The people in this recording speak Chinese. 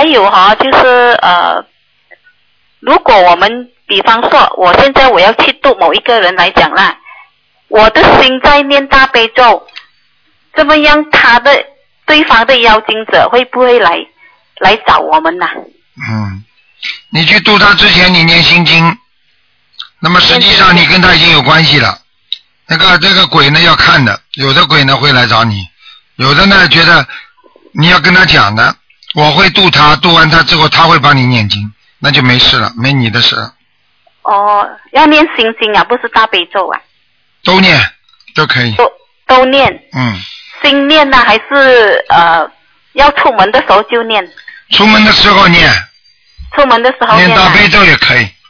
还有就是如果我们比方说我现在我要去度某一个人来讲啦，我的心在念大悲咒，这么样对方的妖精者会不会来找我们呢？ 你去度他之前你念心经，那么实际上你跟他已经有关系了。这个鬼呢要看的，有的鬼呢会来找你，有的呢觉得你要跟他讲的，我会度他，度完他之后他会帮你念经，那就没事了，没你的事。 要念心经啊，不是大悲咒啊？都念， 都可以。 都念。心念呢，还是要出门的时候就念？ 出门的时候念。 出门的时候念。 念大悲咒也可以。